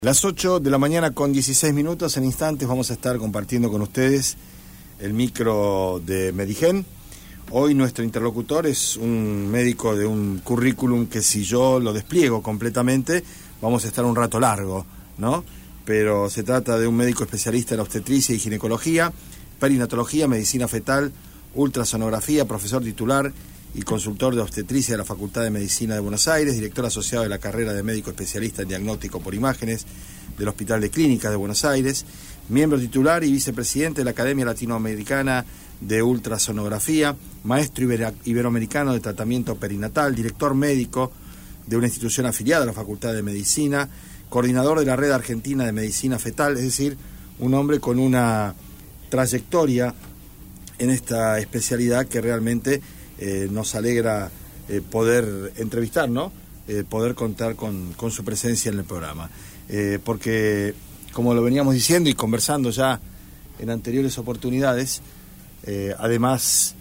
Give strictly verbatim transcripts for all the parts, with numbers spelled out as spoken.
Las ocho de la mañana con dieciséis minutos, en instantes vamos a estar compartiendo con ustedes el micro de Medigen. Hoy nuestro interlocutor es un médico de un currículum que, si yo lo despliego completamente, vamos a estar un rato largo, ¿no? Pero se trata de un médico especialista en obstetricia y ginecología, perinatología, medicina fetal, ultrasonografía, profesor titular y consultor de obstetricia de la Facultad de Medicina de Buenos Aires, director asociado de la carrera de médico especialista en diagnóstico por imágenes del Hospital de Clínicas de Buenos Aires, miembro titular y vicepresidente de la Academia Latinoamericana de Ultrasonografía, maestro ibero- iberoamericano de tratamiento perinatal, director médico de una institución afiliada a la Facultad de Medicina, coordinador de la Red Argentina de Medicina Fetal, es decir, un hombre con una trayectoria en esta especialidad que realmente Eh, nos alegra eh, poder entrevistar, ¿no? Eh, poder contar con, con su presencia en el programa. Eh, porque, como lo veníamos diciendo y conversando ya en anteriores oportunidades, eh, además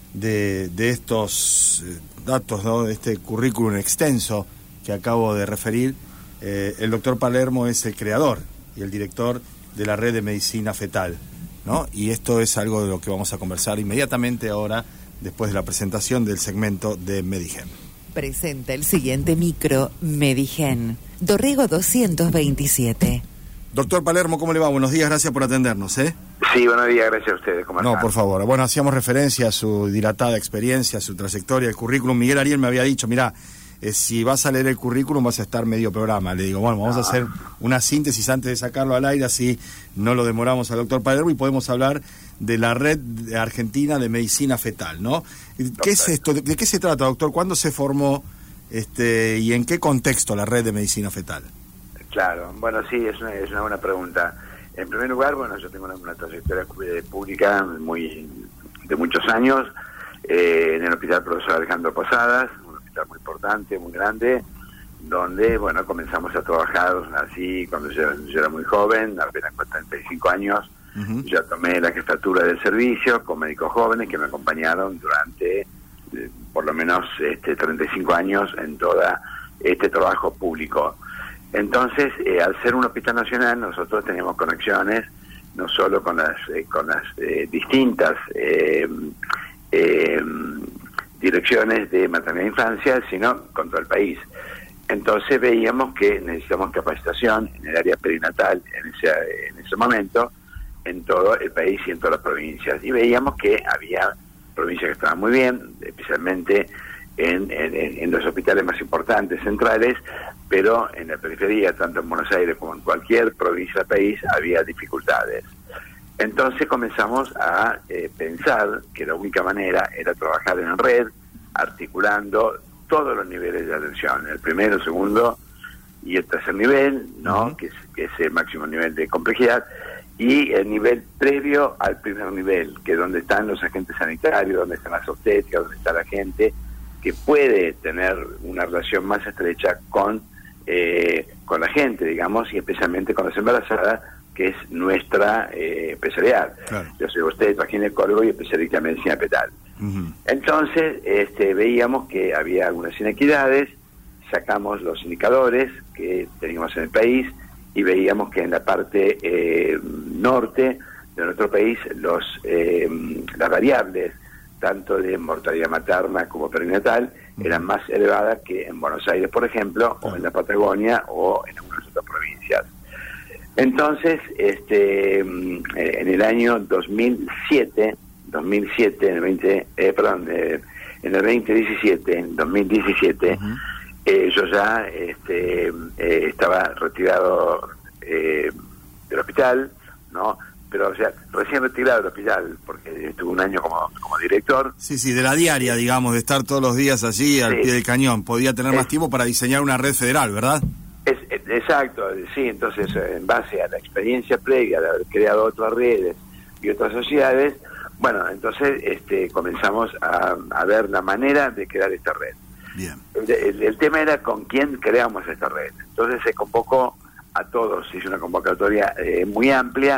de, de estos eh, datos, ¿no? De este currículum extenso que acabo de referir, eh, el doctor Palermo es el creador y el director de la Red de Medicina Fetal, ¿no? Y esto es algo de lo que vamos a conversar inmediatamente ahora, después de la presentación del segmento de Medigen. Presenta el siguiente micro Medigen, Dorrego doscientos veintisiete. Doctor Palermo, ¿cómo le va? Buenos días, gracias por atendernos, ¿eh? Sí, buenos días, gracias a ustedes. ¿Cómo No, están? por favor. Bueno, hacíamos referencia a su dilatada experiencia, a su trayectoria, el currículum. Miguel Ariel me había dicho, mirá, eh, si vas a leer el currículum vas a estar medio programa. Le digo, bueno, vamos no. a hacer una síntesis antes de sacarlo al aire, así no lo demoramos al doctor Palermo y podemos hablar de la Red Argentina de Medicina Fetal, ¿no? ¿Qué es esto? ¿De, de qué se trata, doctor? ¿Cuándo se formó este y en qué contexto la Red de Medicina Fetal? Claro, bueno, sí, es una, es una buena pregunta. En primer lugar, bueno, yo tengo una, una trayectoria pública muy de muchos años eh, en el Hospital Profesor Alejandro Posadas, un hospital muy importante, muy grande, donde, bueno, comenzamos a trabajar así cuando yo, yo era muy joven, apenas con treinta y cinco años. Uh-huh. Ya tomé la jefatura del servicio con médicos jóvenes que me acompañaron durante eh, por lo menos este, treinta y cinco años en todo este trabajo público. Entonces, eh, al ser un hospital nacional, nosotros tenemos conexiones no solo con las eh, con las eh, distintas eh, eh, direcciones de maternidad e infancia, sino con todo el país. Entonces veíamos que necesitamos capacitación en el área perinatal en ese, en ese momento, en todo el país y en todas las provincias. Y veíamos que había provincias que estaban muy bien, especialmente en, en, en los hospitales más importantes, centrales, pero en la periferia, tanto en Buenos Aires como en cualquier provincia del país, había dificultades. Entonces comenzamos a eh, pensar que la única manera era trabajar en red, articulando todos los niveles de atención, el primero, segundo y el tercer nivel, ¿no? Uh-huh. que, es, que es el máximo nivel de complejidad, y el nivel previo al primer nivel, que es donde están los agentes sanitarios, donde están las obstétricas, donde está la gente que puede tener una relación más estrecha con eh, con la gente, digamos, y especialmente con las embarazadas, que es nuestra eh, especialidad. Claro. Yo soy obstetra, ginecólogo y especialista en medicina fetal. Uh-huh. Entonces, este, veíamos que había algunas inequidades, sacamos los indicadores que teníamos en el país, y veíamos que en la parte eh, norte de nuestro país los eh, las variables, tanto de mortalidad materna como perinatal, eran más elevadas que en Buenos Aires, por ejemplo, o en la Patagonia, o en algunas otras provincias. Entonces, este en el año dos mil siete, en el veinte, eh, perdón, eh, en el veinte diecisiete, en dos mil diecisiete, uh-huh. Eh, yo ya este, eh, estaba retirado eh, del hospital, ¿no? Pero, o sea, recién retirado del hospital, porque estuve un año como, como director. Sí, sí, de la diaria, digamos, de estar todos los días allí al sí. pie del cañón. Podía tener es, más tiempo para diseñar una red federal, ¿verdad? Es, es, exacto, sí, entonces, en base a la experiencia previa de haber creado otras redes y otras sociedades, bueno, entonces este, comenzamos a, a ver la manera de crear esta red. Bien. El, el, el tema era con quién creamos esta red. Entonces se convocó a todos, hizo una convocatoria eh, muy amplia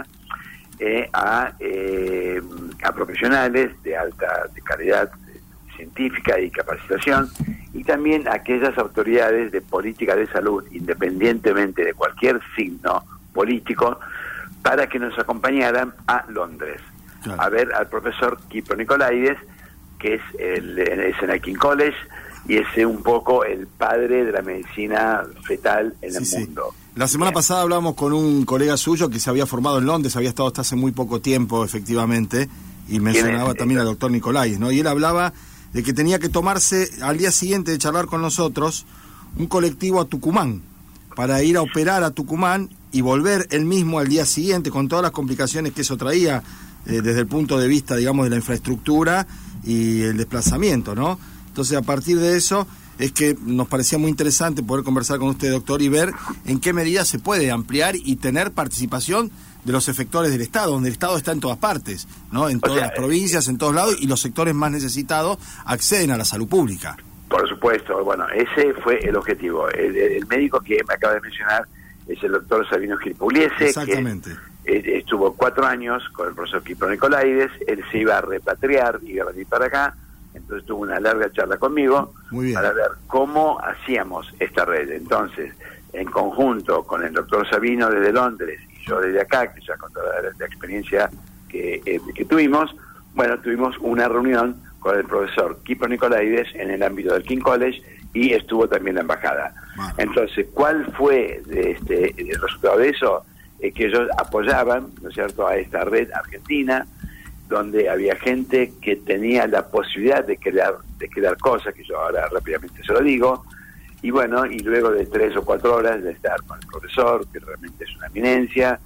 eh, a, eh, a profesionales de alta de calidad científica y capacitación, y también aquellas autoridades de política de salud, independientemente de cualquier signo político, para que nos acompañaran a Londres, claro, a ver al profesor Kipro Nicolaides, que es, el, es en el King College, y es un poco el padre de la medicina fetal en sí, el sí. mundo. La semana Bien. pasada hablamos con un colega suyo que se había formado en Londres, había estado hasta hace muy poco tiempo, efectivamente, y mencionaba también al doctor Nicolaides, ¿no? Y él hablaba de que tenía que tomarse, al día siguiente de charlar con nosotros, un colectivo a Tucumán, para ir a operar a Tucumán y volver él mismo al día siguiente, con todas las complicaciones que eso traía, eh, desde el punto de vista, digamos, de la infraestructura y el desplazamiento, ¿no? Entonces, a partir de eso, es que nos parecía muy interesante poder conversar con usted, doctor, y ver en qué medida se puede ampliar y tener participación de los efectores del Estado, donde el Estado está en todas partes, ¿no? En todas o sea, las provincias, en todos lados, y los sectores más necesitados acceden a la salud pública. Por supuesto, bueno, ese fue el objetivo. El, el médico que me acaba de mencionar es el doctor Sabino Gil Pugliese. Exactamente. Que eh, estuvo cuatro años con el profesor Kipro Nicolaides, él se iba a repatriar, iba a venir para acá, entonces tuvo una larga charla conmigo para ver cómo hacíamos esta red. Entonces, en conjunto con el doctor Sabino desde Londres y yo desde acá, que ya con toda la, la experiencia que, eh, que tuvimos, bueno, tuvimos una reunión con el profesor Kipro Nicolaides en el ámbito del King College y estuvo también la embajada. Bueno. Entonces, ¿cuál fue este, el resultado de eso? Eh, que ellos apoyaban, ¿no es cierto?, a esta red argentina, donde había gente que tenía la posibilidad de crear, de crear cosas, que yo ahora rápidamente se lo digo, y bueno, y luego de tres o cuatro horas de estar con el profesor, que realmente es una eminencia,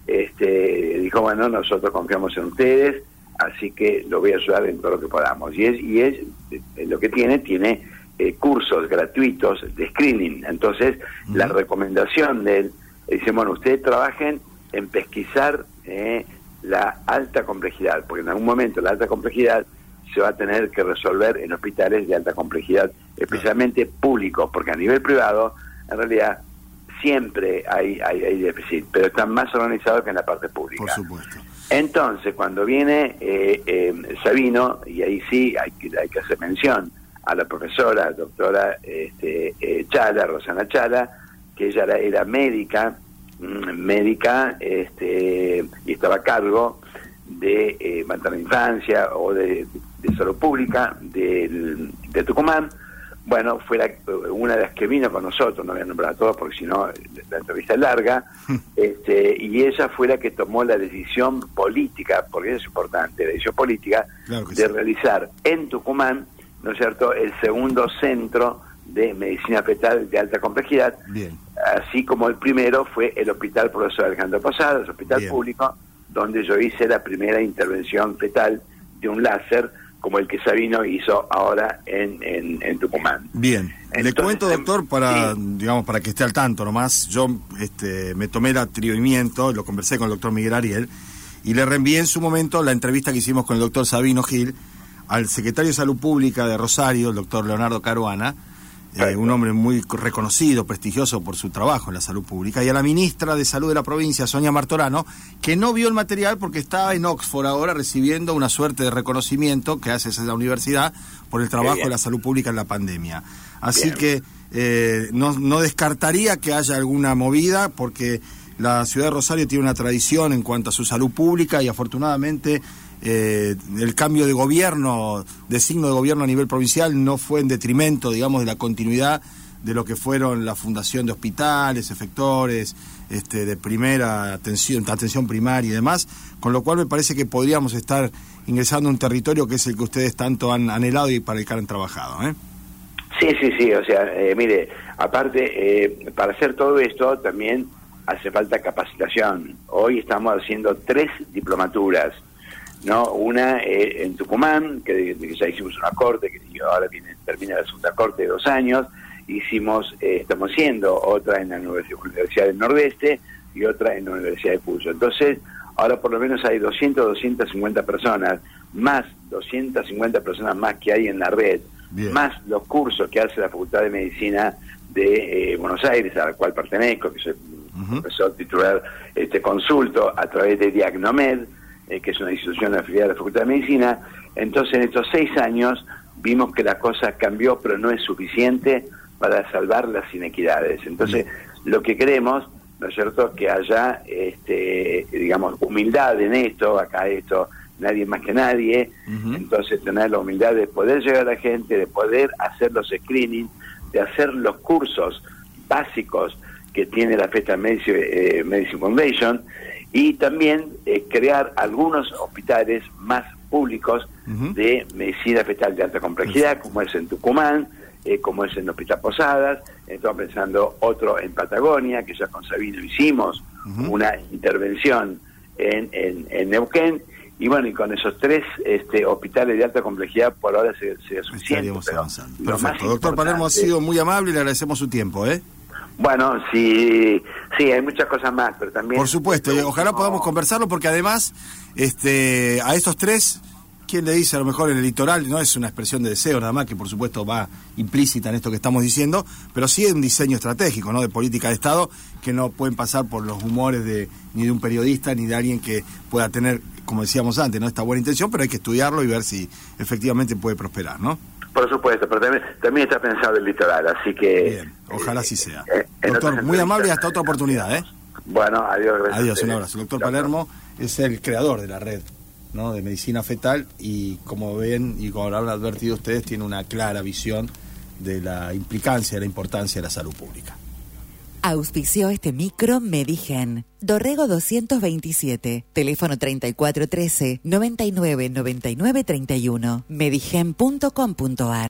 este, dijo, bueno, nosotros confiamos en ustedes, así que lo voy a ayudar en todo lo que podamos. Y es, y es eh, lo que tiene, tiene eh, cursos gratuitos de screening. Entonces, uh-huh. la recomendación de él, dice, bueno, ustedes trabajen en pesquisar eh, la alta complejidad, porque en algún momento la alta complejidad se va a tener que resolver en hospitales de alta complejidad, especialmente claro. públicos, porque a nivel privado, en realidad, siempre hay, hay, hay déficit, pero están más organizados que en la parte pública. Por supuesto. Entonces, cuando viene eh, eh, Sabino, y ahí sí hay que, hay que hacer mención a la profesora, doctora este, eh, Chala, Rosana Chala, que ella era, era médica, médica este, y estaba a cargo de eh, materna infancia o de, de salud pública de, de Tucumán. Bueno, fue la, una de las que vino con nosotros, no voy a nombrar a todos porque si no la entrevista es larga, este, y ella fue la que tomó la decisión política, porque es importante, la decisión política, claro de sí. realizar en Tucumán, ¿no es cierto?, el segundo centro de medicina fetal de alta complejidad. Bien. Así como el primero fue el Hospital Profesor Alejandro Posadas, el hospital Bien. público, donde yo hice la primera intervención fetal de un láser, como el que Sabino hizo ahora en, en, en Tucumán. Bien. Entonces, le cuento, doctor, para sí. digamos para que esté al tanto nomás, yo este, me tomé el atrevimiento, lo conversé con el doctor Miguel Ariel, y le reenvié en su momento la entrevista que hicimos con el doctor Sabino Gil al secretario de Salud Pública de Rosario, el doctor Leonardo Caruana, Eh, un hombre muy reconocido, prestigioso por su trabajo en la salud pública, y a la ministra de Salud de la provincia, Sonia Martorano, que no vio el material porque estaba en Oxford ahora recibiendo una suerte de reconocimiento que hace esa universidad por el trabajo de la salud pública en la pandemia. Así Bien. que eh, no, no descartaría que haya alguna movida, porque la ciudad de Rosario tiene una tradición en cuanto a su salud pública y afortunadamente Eh, el cambio de gobierno, de signo de gobierno a nivel provincial no fue en detrimento, digamos, de la continuidad de lo que fueron la fundación de hospitales, efectores, este, de primera atención, atención primaria y demás, con lo cual me parece que podríamos estar ingresando a un territorio que es el que ustedes tanto han anhelado y para el que han trabajado, ¿eh? Sí, sí, sí, o sea, eh, mire, aparte, eh, para hacer todo esto también hace falta capacitación. Hoy estamos haciendo tres diplomaturas, ¿no? Una eh, en Tucumán, que, que ya hicimos una corte, que ahora viene, termina la segunda corte de dos años, hicimos, eh, estamos haciendo otra en la Universidad del Nordeste y otra en la Universidad de Cuyo. Entonces, ahora por lo menos hay doscientas, doscientas cincuenta personas, más doscientas cincuenta personas más que hay en la red, Bien. más los cursos que hace la Facultad de Medicina de eh, Buenos Aires, a la cual pertenezco, que soy uh-huh. profesor titular, este consulto a través de Diagnomed, eh, que es una institución afiliada a la Facultad de Medicina. Entonces, en estos seis años vimos que la cosa cambió, pero no es suficiente para salvar las inequidades. Entonces, lo que queremos, ¿no es cierto?, que haya, este, digamos, humildad en esto, acá esto, nadie más que nadie, uh-huh. Entonces tener la humildad de poder llegar a la gente, de poder hacer los screenings, de hacer los cursos básicos que tiene la Fetal Medicine, eh, Medicine Foundation, y también eh, crear algunos hospitales más públicos uh-huh. de medicina fetal de alta complejidad, uh-huh. como es en Tucumán, eh, como es en Hospital Posadas. Estamos pensando otro en Patagonia, que ya con Sabino hicimos uh-huh. una intervención en, en, en Neuquén, y bueno, y con esos tres este, hospitales de alta complejidad por ahora sería se suficiente. Pero perfecto. Doctor Palermo, ha sido muy amable y le agradecemos su tiempo, ¿eh? Bueno, sí, sí, hay muchas cosas más, pero también... Por supuesto, y ojalá podamos conversarlo, porque además, este, a estos tres, ¿quién le dice? A lo mejor en el litoral no es una expresión de deseo nada más, que por supuesto va implícita en esto que estamos diciendo, pero sí es un diseño estratégico, ¿no?, de política de Estado, que no pueden pasar por los humores de ni de un periodista ni de alguien que pueda tener, como decíamos antes, ¿no?, esta buena intención, pero hay que estudiarlo y ver si efectivamente puede prosperar, ¿no? Por supuesto, pero también, también está pensado el litoral, así que... Bien, ojalá así sea. Eh, Doctor, muy amable y hasta otra oportunidad, ¿eh? Bueno, adiós. Gracias. Adiós, un abrazo. El doctor Palermo es el creador de la red, ¿no?, de medicina fetal, y como ven y como habrán advertido ustedes, tiene una clara visión de la implicancia, de la importancia de la salud pública. Auspició este micro Medigen. Dorrego doscientos veintisiete. Teléfono treinta y cuatro trece, noventa y nueve, noventa y nueve treinta y uno. medigen punto com punto ar